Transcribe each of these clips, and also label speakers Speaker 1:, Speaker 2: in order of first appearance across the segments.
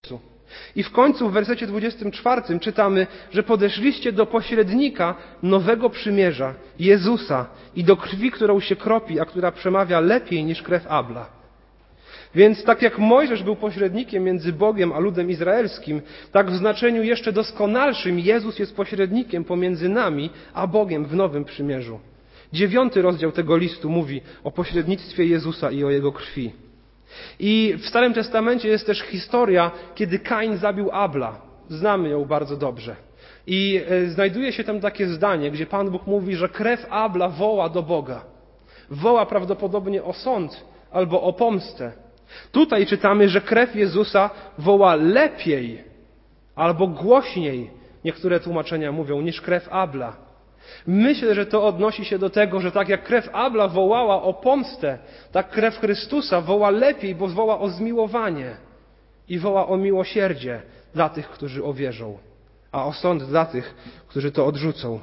Speaker 1: I w końcu w wersecie 24 czytamy, że podeszliście do pośrednika nowego przymierza, Jezusa, i do krwi, którą się kropi, a która przemawia lepiej niż krew Abla. Więc tak jak Mojżesz był pośrednikiem między Bogiem a ludem izraelskim, tak w znaczeniu jeszcze doskonalszym Jezus jest pośrednikiem pomiędzy nami a Bogiem w nowym przymierzu. 9 rozdział tego listu mówi o pośrednictwie Jezusa i o Jego krwi. I w Starym Testamencie jest też historia, kiedy Kain zabił Abla. Znamy ją bardzo dobrze. I znajduje się tam takie zdanie, gdzie Pan Bóg mówi, że krew Abla woła do Boga. Woła prawdopodobnie o sąd albo o pomstę. Tutaj czytamy, że krew Jezusa woła lepiej albo głośniej, niektóre tłumaczenia mówią, niż krew Abla. Myślę, że to odnosi się do tego, że tak jak krew Abla wołała o pomstę, tak krew Chrystusa woła lepiej, bo woła o zmiłowanie i woła o miłosierdzie dla tych, którzy uwierzą, a o sąd dla tych, którzy to odrzucą.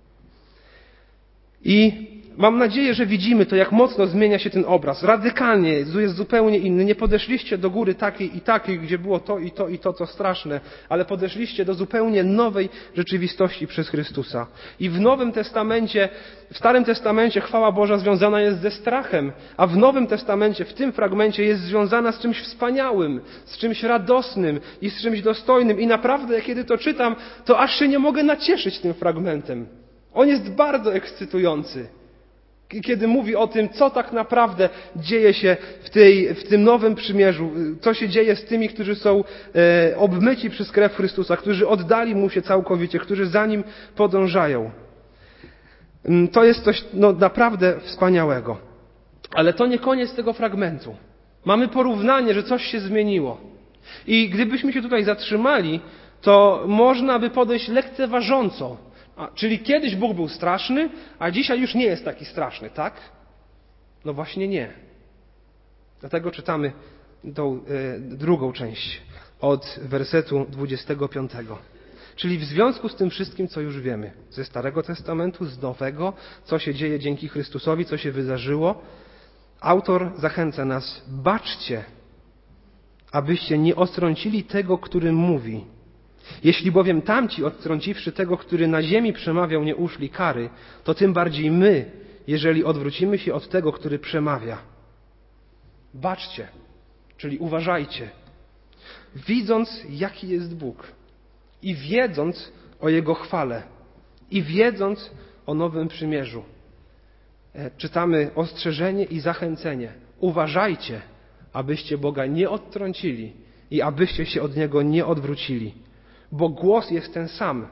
Speaker 1: I mam nadzieję, że widzimy to, jak mocno zmienia się ten obraz. Radykalnie jest zupełnie inny. Nie podeszliście do góry takiej i takiej, gdzie było to i to i to, co straszne, ale podeszliście do zupełnie nowej rzeczywistości przez Chrystusa. I w Nowym Testamencie, w Starym Testamencie chwała Boża związana jest ze strachem, a w Nowym Testamencie, w tym fragmencie jest związana z czymś wspaniałym, z czymś radosnym i z czymś dostojnym. I naprawdę, kiedy to czytam, to aż się nie mogę nacieszyć tym fragmentem. On jest bardzo ekscytujący. Kiedy mówi o tym, co tak naprawdę dzieje się w tym nowym przymierzu, co się dzieje z tymi, którzy są obmyci przez krew Chrystusa, którzy oddali Mu się całkowicie, którzy za Nim podążają. To jest coś naprawdę wspaniałego. Ale to nie koniec tego fragmentu. Mamy porównanie, że coś się zmieniło. I gdybyśmy się tutaj zatrzymali, to można by podejść lekceważąco. Czyli kiedyś Bóg był straszny, a dzisiaj już nie jest taki straszny, tak? No właśnie nie. Dlatego czytamy tą drugą część od wersetu 25. Czyli w związku z tym wszystkim, co już wiemy ze Starego Testamentu, z Nowego, co się dzieje dzięki Chrystusowi, co się wydarzyło, autor zachęca nas: baczcie, abyście nie ostrącili tego, który mówi. Jeśli bowiem tamci, odtrąciwszy tego, który na ziemi przemawiał, nie uszli kary, to tym bardziej my, jeżeli odwrócimy się od tego, który przemawia. Baczcie, czyli uważajcie, widząc, jaki jest Bóg i wiedząc o Jego chwale i wiedząc o nowym przymierzu. Czytamy ostrzeżenie i zachęcenie. Uważajcie, abyście Boga nie odtrącili i abyście się od Niego nie odwrócili. Bo głos jest ten sam.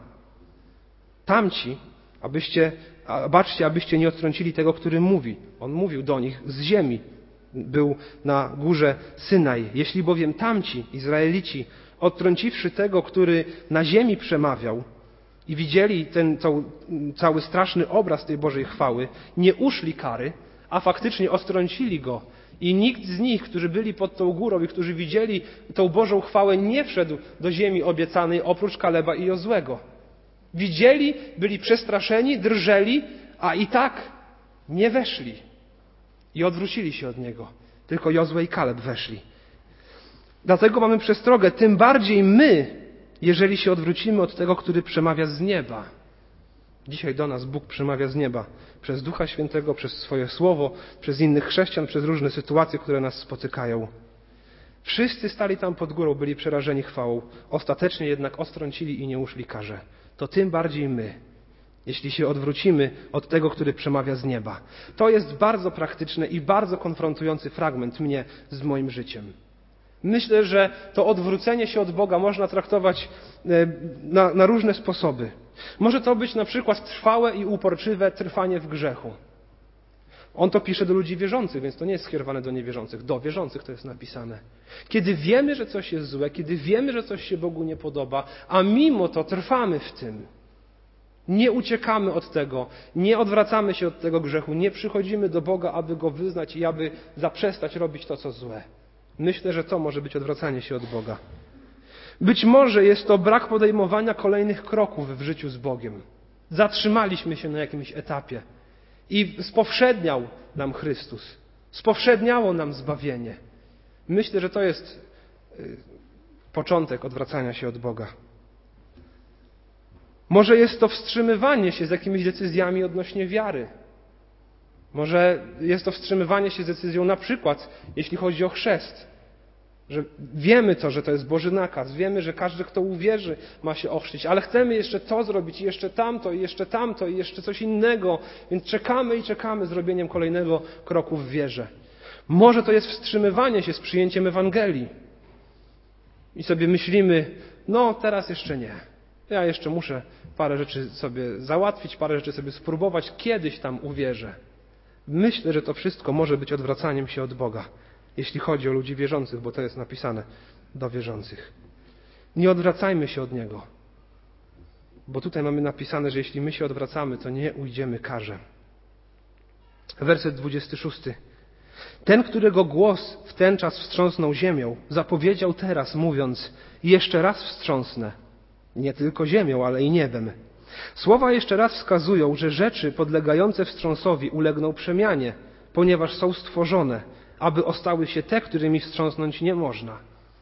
Speaker 1: Tamci, baczcie, abyście nie odtrącili tego, który mówi. On mówił do nich z ziemi. Był na górze Synaj. Jeśli bowiem tamci, Izraelici, odtrąciwszy tego, który na ziemi przemawiał i widzieli ten cały straszny obraz tej Bożej chwały, nie uszli kary, a faktycznie odtrącili go, i nikt z nich, którzy byli pod tą górą i którzy widzieli tą Bożą chwałę, nie wszedł do ziemi obiecanej oprócz Kaleba i Jozłego. Widzieli, byli przestraszeni, drżeli, a i tak nie weszli. I odwrócili się od Niego. Tylko Jozue i Kaleb weszli. Dlatego mamy przestrogę, tym bardziej my, jeżeli się odwrócimy od tego, który przemawia z nieba. Dzisiaj do nas Bóg przemawia z nieba przez Ducha Świętego, przez swoje Słowo, przez innych chrześcijan, przez różne sytuacje, które nas spotykają. Wszyscy stali tam pod górą, byli przerażeni chwałą. Ostatecznie jednak odtrącili i nie uszli karze. To tym bardziej my, jeśli się odwrócimy od tego, który przemawia z nieba. To jest bardzo praktyczny i bardzo konfrontujący fragment mnie z moim życiem. Myślę, że to odwrócenie się od Boga można traktować na różne sposoby. Może to być na przykład trwałe i uporczywe trwanie w grzechu. On to pisze do ludzi wierzących, więc to nie jest skierowane do niewierzących. Do wierzących to jest napisane. Kiedy wiemy, że coś jest złe, kiedy wiemy, że coś się Bogu nie podoba, a mimo to trwamy w tym. Nie uciekamy od tego, nie odwracamy się od tego grzechu, nie przychodzimy do Boga, aby Go wyznać i aby zaprzestać robić to, co złe. Myślę, że to może być odwracanie się od Boga. Być może jest to brak podejmowania kolejnych kroków w życiu z Bogiem. Zatrzymaliśmy się na jakimś etapie i spowszedniał nam Chrystus. Spowszedniało nam zbawienie. Myślę, że to jest początek odwracania się od Boga. Może jest to wstrzymywanie się z jakimiś decyzjami odnośnie wiary. Może jest to wstrzymywanie się z decyzją na przykład, jeśli chodzi o chrzest. Że wiemy to, że to jest Boży nakaz. Wiemy, że każdy, kto uwierzy, ma się ochrzcić. Ale chcemy jeszcze to zrobić, i jeszcze tamto, i jeszcze tamto, i jeszcze coś innego. Więc czekamy i czekamy z robieniem kolejnego kroku w wierze. Może to jest wstrzymywanie się z przyjęciem Ewangelii. I sobie myślimy, no teraz jeszcze nie. Ja jeszcze muszę parę rzeczy sobie załatwić, parę rzeczy sobie spróbować. Kiedyś tam uwierzę. Myślę, że to wszystko może być odwracaniem się od Boga, jeśli chodzi o ludzi wierzących, bo to jest napisane do wierzących. Nie odwracajmy się od Niego, bo tutaj mamy napisane, że jeśli my się odwracamy, to nie ujdziemy karze. Werset 26. Ten, którego głos w ten czas wstrząsnął ziemią, zapowiedział teraz, mówiąc: jeszcze raz wstrząsnę, nie tylko ziemią, ale i niebem. Słowa jeszcze raz wskazują, że rzeczy podlegające wstrząsowi ulegną przemianie, ponieważ są stworzone, aby ostały się te, którymi wstrząsnąć nie można.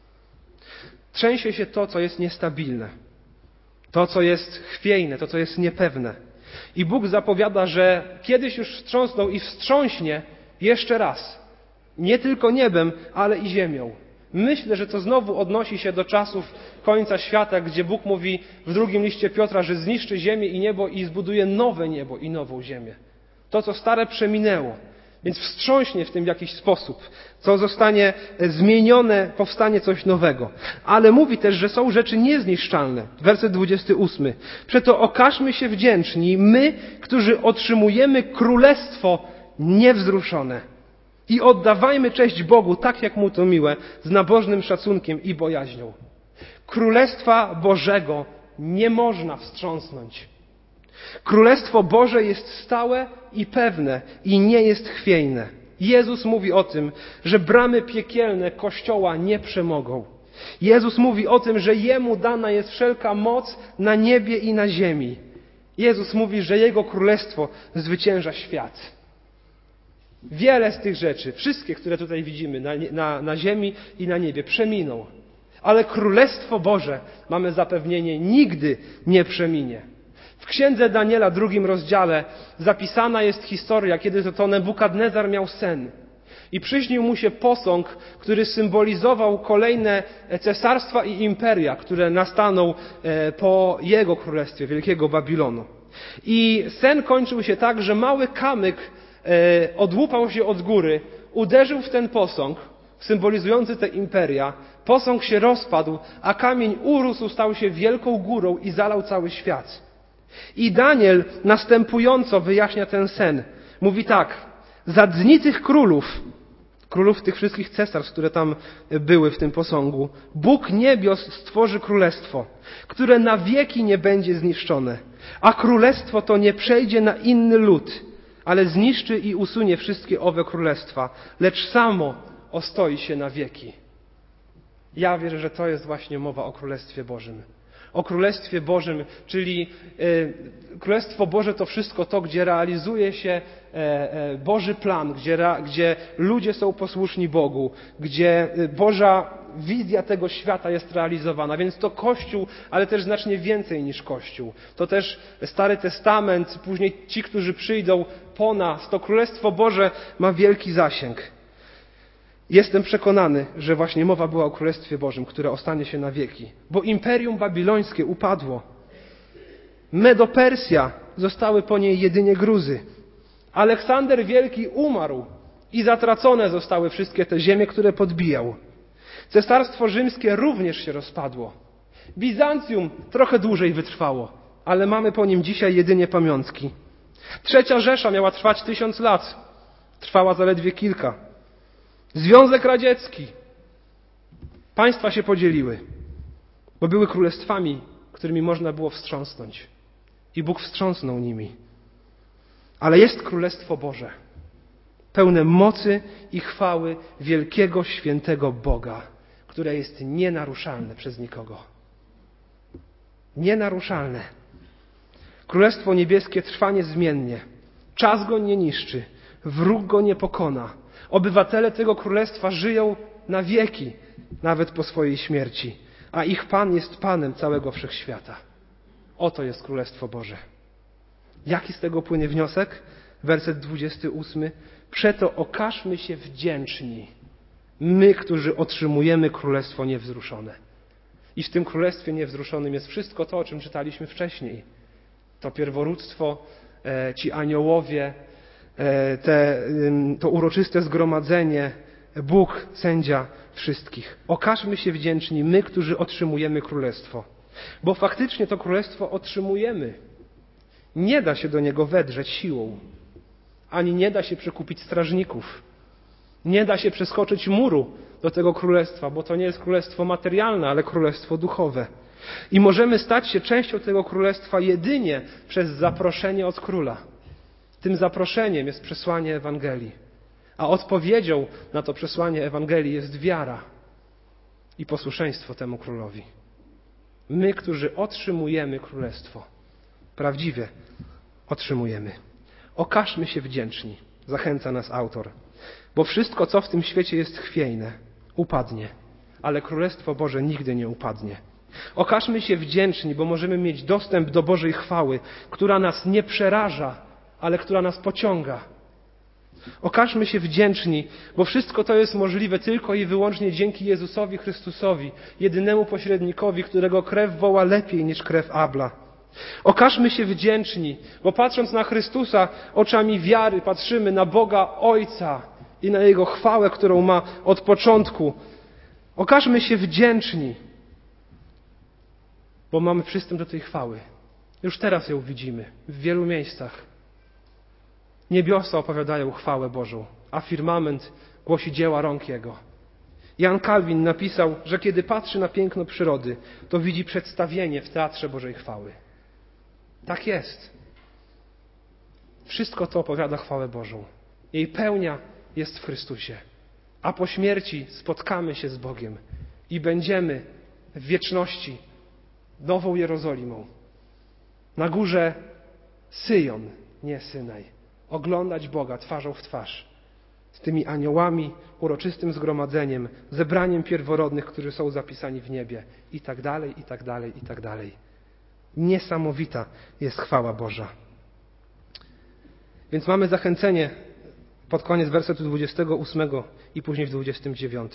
Speaker 1: Trzęsie się to, co jest niestabilne, to, co jest chwiejne, to, co jest niepewne. I Bóg zapowiada, że kiedyś już wstrząsnął i wstrząśnie jeszcze raz. Nie tylko niebem, ale i ziemią. Myślę, że to znowu odnosi się do czasów końca świata, gdzie Bóg mówi w drugim liście Piotra, że zniszczy ziemię i niebo i zbuduje nowe niebo i nową ziemię. To, co stare, przeminęło. Więc wstrząśnie w tym w jakiś sposób. Co zostanie zmienione, powstanie coś nowego. Ale mówi też, że są rzeczy niezniszczalne. Werset 28. Przeto okażmy się wdzięczni, my, którzy otrzymujemy królestwo niewzruszone. I oddawajmy cześć Bogu, tak jak Mu to miłe, z nabożnym szacunkiem i bojaźnią. Królestwa Bożego nie można wstrząsnąć. Królestwo Boże jest stałe i pewne i nie jest chwiejne. Jezus mówi o tym, że bramy piekielne Kościoła nie przemogą. Jezus mówi o tym, że Jemu dana jest wszelka moc na niebie i na ziemi. Jezus mówi, że Jego Królestwo zwycięża świat. Wiele z tych rzeczy, wszystkie, które tutaj widzimy na ziemi i na niebie, przeminą. Ale Królestwo Boże, mamy zapewnienie, nigdy nie przeminie. W Księdze Daniela, 2 rozdziale, zapisana jest historia, kiedy to Nebukadnezar miał sen. I przyśnił mu się posąg, który symbolizował kolejne cesarstwa i imperia, które nastaną po jego królestwie, Wielkiego Babilonu. I sen kończył się tak, że mały kamyk odłupał się od góry, uderzył w ten posąg, symbolizujący te imperia. Posąg się rozpadł, a kamień urósł, stał się wielką górą i zalał cały świat. I Daniel następująco wyjaśnia ten sen. Mówi tak: za dni tych królów tych wszystkich cesarstw, które tam były w tym posągu, Bóg niebios stworzy królestwo, które na wieki nie będzie zniszczone. A królestwo to nie przejdzie na inny lud, ale zniszczy i usunie wszystkie owe królestwa, lecz samo ostoi się na wieki. Ja wierzę, że to jest właśnie mowa o Królestwie Bożym. O Królestwie Bożym, czyli Królestwo Boże to wszystko to, gdzie realizuje się Boży plan, gdzie ludzie są posłuszni Bogu, gdzie Boża wizja tego świata jest realizowana. Więc to Kościół, ale też znacznie więcej niż Kościół. To też Stary Testament, później ci, którzy przyjdą po nas. To Królestwo Boże ma wielki zasięg. Jestem przekonany, że właśnie mowa była o Królestwie Bożym, które ostanie się na wieki. Bo Imperium Babilońskie upadło. Medo-Persja, zostały po niej jedynie Gruzy. Aleksander Wielki umarł i zatracone zostały wszystkie te ziemie, które podbijał. Cesarstwo Rzymskie również się rozpadło. Bizancjum trochę dłużej wytrwało, ale mamy po nim dzisiaj jedynie pamiątki. Trzecia Rzesza miała trwać 1000 lat. Trwała zaledwie kilka. Związek Radziecki. Państwa się podzieliły, bo były królestwami, którymi można było wstrząsnąć. I Bóg wstrząsnął nimi. Ale jest Królestwo Boże, pełne mocy i chwały wielkiego, świętego Boga, które jest nienaruszalne przez nikogo. Nienaruszalne. Królestwo Niebieskie trwa niezmiennie. Czas go nie niszczy. Wróg go nie pokona. Obywatele tego królestwa żyją na wieki, nawet po swojej śmierci. a ich Pan jest Panem całego wszechświata. Oto jest Królestwo Boże. Jaki z tego płynie wniosek? Werset 28. Przeto okażmy się wdzięczni, my, którzy otrzymujemy Królestwo niewzruszone. I w tym Królestwie niewzruszonym jest wszystko to, o czym czytaliśmy wcześniej. To pierworództwo, ci aniołowie, to uroczyste zgromadzenie, Bóg, sędzia wszystkich. Okażmy się wdzięczni, my, którzy otrzymujemy Królestwo. Bo faktycznie to Królestwo otrzymujemy. Nie da się do niego wedrzeć siłą. Ani nie da się przekupić strażników. Nie da się przeskoczyć muru do tego Królestwa, bo to nie jest Królestwo materialne, ale Królestwo duchowe. I możemy stać się częścią tego Królestwa jedynie przez zaproszenie od Króla. Tym zaproszeniem jest przesłanie Ewangelii. A odpowiedzią na to przesłanie Ewangelii jest wiara i posłuszeństwo temu Królowi. My, którzy otrzymujemy Królestwo, prawdziwie otrzymujemy. Okażmy się wdzięczni, zachęca nas autor, bo wszystko, co w tym świecie jest chwiejne, upadnie, ale Królestwo Boże nigdy nie upadnie. Okażmy się wdzięczni, bo możemy mieć dostęp do Bożej chwały, która nas nie przeraża, ale która nas pociąga. Okażmy się wdzięczni, bo wszystko to jest możliwe tylko i wyłącznie dzięki Jezusowi Chrystusowi, jedynemu pośrednikowi, którego krew woła lepiej niż krew Abla. Okażmy się wdzięczni, bo patrząc na Chrystusa oczami wiary patrzymy na Boga Ojca i na Jego chwałę, którą ma od początku. Okażmy się wdzięczni, bo mamy przystęp do tej chwały. Już teraz ją widzimy w wielu miejscach. Niebiosa opowiadają chwałę Bożą, a firmament głosi dzieła rąk Jego. Jan Kalwin napisał, że kiedy patrzy na piękno przyrody, to widzi przedstawienie w Teatrze Bożej chwały. Tak jest. Wszystko to opowiada chwałę Bożą. Jej pełnia jest w Chrystusie. A po śmierci spotkamy się z Bogiem i będziemy w wieczności Nową Jerozolimą. Na górze Syjon, nie Synaj. Oglądać Boga twarzą w twarz. Z tymi aniołami, uroczystym zgromadzeniem, zebraniem pierworodnych, którzy są zapisani w niebie. I tak dalej, i tak dalej, i tak dalej. Niesamowita jest chwała Boża. Więc mamy zachęcenie pod koniec wersetu 28 i później w 29.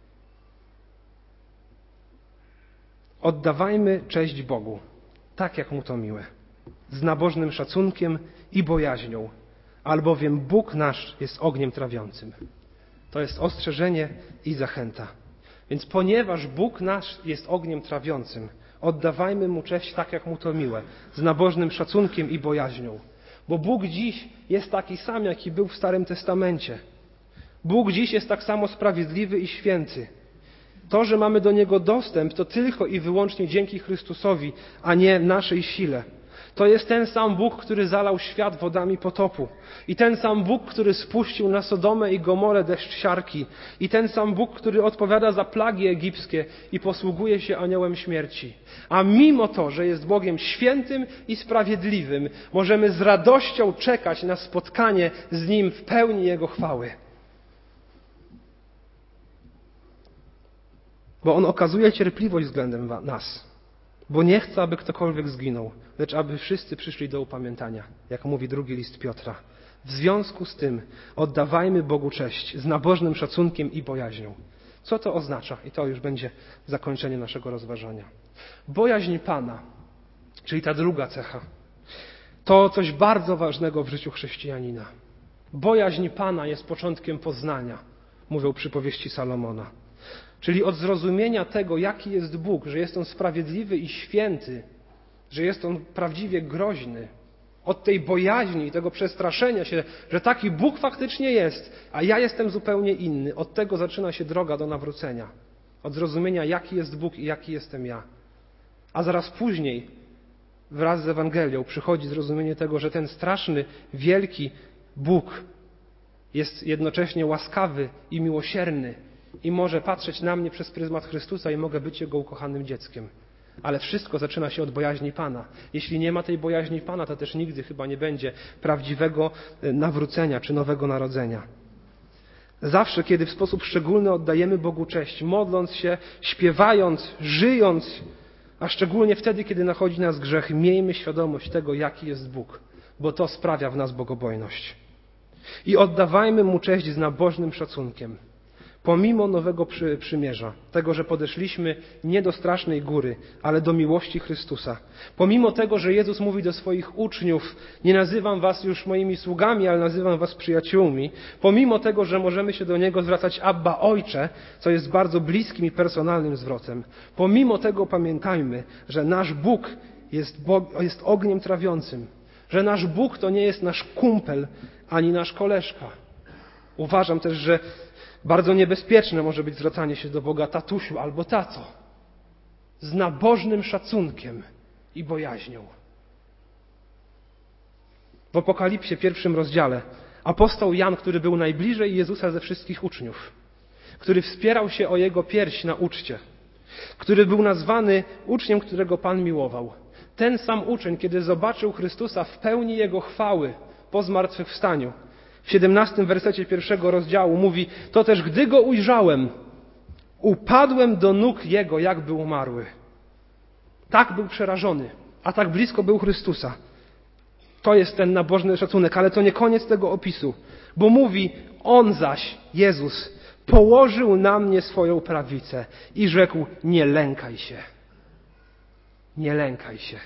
Speaker 1: Oddawajmy cześć Bogu, tak jak Mu to miłe, z nabożnym szacunkiem i bojaźnią, albowiem Bóg nasz jest ogniem trawiącym. To jest ostrzeżenie i zachęta. Więc ponieważ Bóg nasz jest ogniem trawiącym, oddawajmy Mu cześć tak, jak Mu to miłe, z nabożnym szacunkiem i bojaźnią. Bo Bóg dziś jest taki sam, jaki był w Starym Testamencie. Bóg dziś jest tak samo sprawiedliwy i święty. To, że mamy do Niego dostęp, to tylko i wyłącznie dzięki Chrystusowi, a nie naszej sile. To jest ten sam Bóg, który zalał świat wodami potopu. I ten sam Bóg, który spuścił na Sodomę i Gomorę deszcz siarki. I ten sam Bóg, który odpowiada za plagi egipskie i posługuje się aniołem śmierci. A mimo to, że jest Bogiem świętym i sprawiedliwym, możemy z radością czekać na spotkanie z Nim w pełni Jego chwały. Bo On okazuje cierpliwość względem nas. Bo nie chce, aby ktokolwiek zginął, lecz aby wszyscy przyszli do upamiętania, jak mówi drugi list Piotra. W związku z tym oddawajmy Bogu cześć z nabożnym szacunkiem i bojaźnią. Co to oznacza? I to już będzie zakończenie naszego rozważania. Bojaźń Pana, czyli ta druga cecha, to coś bardzo ważnego w życiu chrześcijanina. Bojaźń Pana jest początkiem poznania, mówią przypowieści Salomona. Czyli od zrozumienia tego, jaki jest Bóg, że jest On sprawiedliwy i święty, że jest On prawdziwie groźny, od tej bojaźni i tego przestraszenia się, że taki Bóg faktycznie jest, a ja jestem zupełnie inny. Od tego zaczyna się droga do nawrócenia. Od zrozumienia, jaki jest Bóg i jaki jestem ja. A zaraz później, wraz z Ewangelią, przychodzi zrozumienie tego, że ten straszny, wielki Bóg jest jednocześnie łaskawy i miłosierny i może patrzeć na mnie przez pryzmat Chrystusa i mogę być Jego ukochanym dzieckiem. Ale wszystko zaczyna się od bojaźni Pana. Jeśli nie ma tej bojaźni Pana, to też nigdy chyba nie będzie prawdziwego nawrócenia czy nowego narodzenia. Zawsze, kiedy w sposób szczególny oddajemy Bogu cześć, modląc się, śpiewając, żyjąc, a szczególnie wtedy, kiedy nachodzi nas grzech, miejmy świadomość tego, jaki jest Bóg, bo to sprawia w nas bogobojność. I oddawajmy Mu cześć z nabożnym szacunkiem. Pomimo nowego przymierza, tego, że podeszliśmy nie do strasznej góry, ale do miłości Chrystusa. Pomimo tego, że Jezus mówi do swoich uczniów, nie nazywam was już moimi sługami, ale nazywam was przyjaciółmi. Pomimo tego, że możemy się do Niego zwracać Abba, Ojcze, co jest bardzo bliskim i personalnym zwrotem. Pomimo tego pamiętajmy, że nasz Bóg jest ogniem trawiącym. Że nasz Bóg to nie jest nasz kumpel, ani nasz koleżka. Uważam też, że bardzo niebezpieczne może być zwracanie się do Boga tatusiu albo tato. Z nabożnym szacunkiem i bojaźnią. W Apokalipsie, 1 rozdziale, apostoł Jan, który był najbliżej Jezusa ze wszystkich uczniów, który wspierał się o Jego pierś na uczcie, który był nazwany uczniem, którego Pan miłował. Ten sam uczeń, kiedy zobaczył Chrystusa w pełni Jego chwały po zmartwychwstaniu, w 17 wersecie 1 rozdziału mówi: to też gdy Go ujrzałem, upadłem do nóg Jego, jakby umarły. Tak był przerażony, a tak blisko był Chrystusa. To jest ten nabożny szacunek, ale to nie koniec tego opisu, bo mówi: On zaś, Jezus, położył na mnie swoją prawicę i rzekł: nie lękaj się. Nie lękaj się.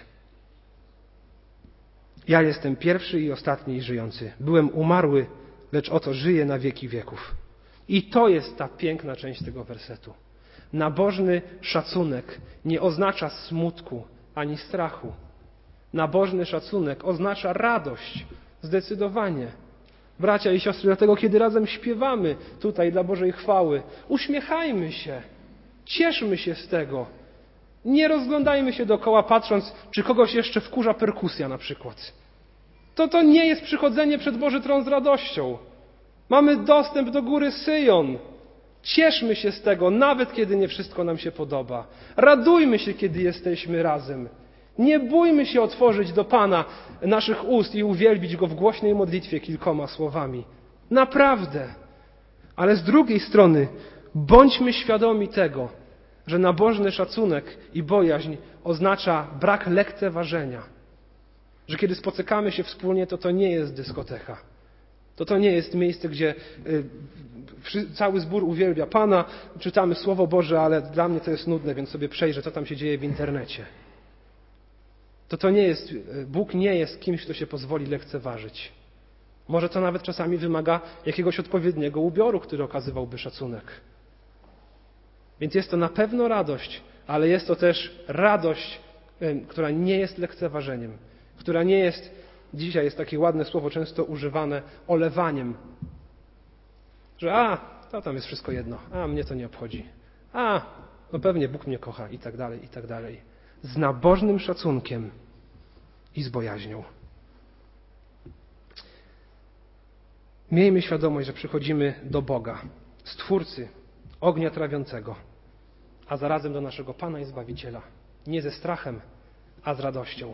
Speaker 1: Ja jestem pierwszy i ostatni żyjący. Byłem umarły, lecz oto żyję na wieki wieków. I to jest ta piękna część tego wersetu. Nabożny szacunek nie oznacza smutku ani strachu. Nabożny szacunek oznacza radość, zdecydowanie. Bracia i siostry, dlatego kiedy razem śpiewamy tutaj dla Bożej chwały, uśmiechajmy się, cieszmy się z tego. Nie rozglądajmy się dookoła, patrząc, czy kogoś jeszcze wkurza perkusja na przykład. To nie jest przychodzenie przed Boży tron z radością. Mamy dostęp do góry Syjon. Cieszmy się z tego, nawet kiedy nie wszystko nam się podoba. Radujmy się, kiedy jesteśmy razem. Nie bójmy się otworzyć do Pana naszych ust i uwielbić Go w głośnej modlitwie kilkoma słowami. Naprawdę. Ale z drugiej strony bądźmy świadomi tego, że nabożny szacunek i bojaźń oznacza brak lekceważenia. Że kiedy spotykamy się wspólnie, to nie jest dyskoteka. To nie jest miejsce, gdzie cały zbór uwielbia Pana, czytamy Słowo Boże, ale dla mnie to jest nudne, więc sobie przejrzę, co tam się dzieje w internecie. To nie jest, Bóg nie jest kimś, kto się pozwoli lekceważyć. Może to nawet czasami wymaga jakiegoś odpowiedniego ubioru, który okazywałby szacunek. Więc jest to na pewno radość, ale jest to też radość, która nie jest lekceważeniem, która nie jest, dzisiaj jest takie ładne słowo często używane, olewaniem. Że to tam jest wszystko jedno, mnie to nie obchodzi. No pewnie Bóg mnie kocha i tak dalej, i tak dalej. Z nabożnym szacunkiem i z bojaźnią. Miejmy świadomość, że przychodzimy do Boga, Stwórcy ognia trawiącego, a zarazem do naszego Pana i Zbawiciela. Nie ze strachem, a z radością.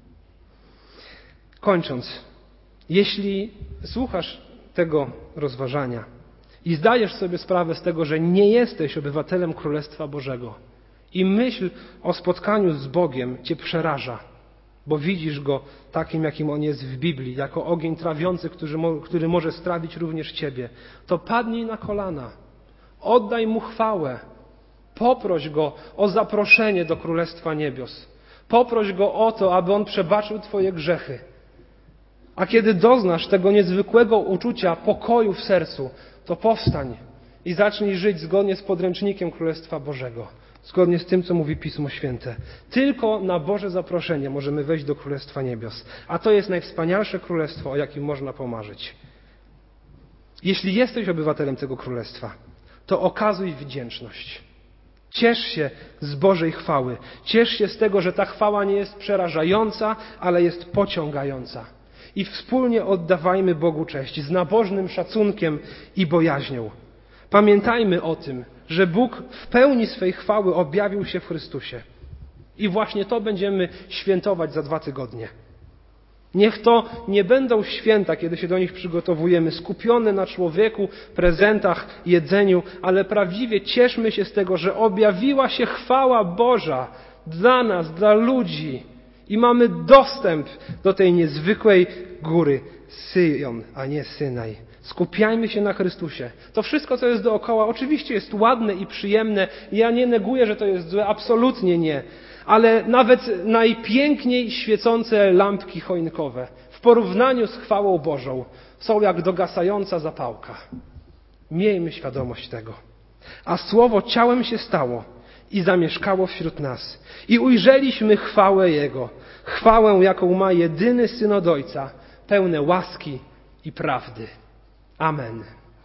Speaker 1: Kończąc, jeśli słuchasz tego rozważania i zdajesz sobie sprawę z tego, że nie jesteś obywatelem Królestwa Bożego i myśl o spotkaniu z Bogiem cię przeraża, bo widzisz Go takim, jakim On jest w Biblii, jako ogień trawiący, który może strawić również ciebie, to padnij na kolana, oddaj Mu chwałę, poproś Go o zaproszenie do Królestwa Niebios, poproś Go o to, aby On przebaczył twoje grzechy. A kiedy doznasz tego niezwykłego uczucia pokoju w sercu, to powstań i zacznij żyć zgodnie z podręcznikiem Królestwa Bożego. Zgodnie z tym, co mówi Pismo Święte. Tylko na Boże zaproszenie możemy wejść do Królestwa Niebios. A to jest najwspanialsze królestwo, o jakim można pomarzyć. Jeśli jesteś obywatelem tego królestwa, to okazuj wdzięczność. Ciesz się z Bożej chwały. Ciesz się z tego, że ta chwała nie jest przerażająca, ale jest pociągająca. I wspólnie oddawajmy Bogu cześć z nabożnym szacunkiem i bojaźnią. Pamiętajmy o tym, że Bóg w pełni swej chwały objawił się w Chrystusie. I właśnie to będziemy świętować za 2 tygodnie. Niech to nie będą święta, kiedy się do nich przygotowujemy, skupione na człowieku, prezentach, jedzeniu, ale prawdziwie cieszmy się z tego, że objawiła się chwała Boża dla nas, dla ludzi i mamy dostęp do tej niezwykłej góry Syjon, a nie Synaj. Skupiajmy się na Chrystusie. To wszystko, co jest dookoła, oczywiście jest ładne i przyjemne. Ja nie neguję, że to jest złe, absolutnie nie. Ale nawet najpiękniej świecące lampki choinkowe w porównaniu z chwałą Bożą są jak dogasająca zapałka. Miejmy świadomość tego. A Słowo ciałem się stało i zamieszkało wśród nas. I ujrzeliśmy chwałę Jego. Chwałę, jaką ma jedyny Syn od Ojca, pełne łaski i prawdy. Amen.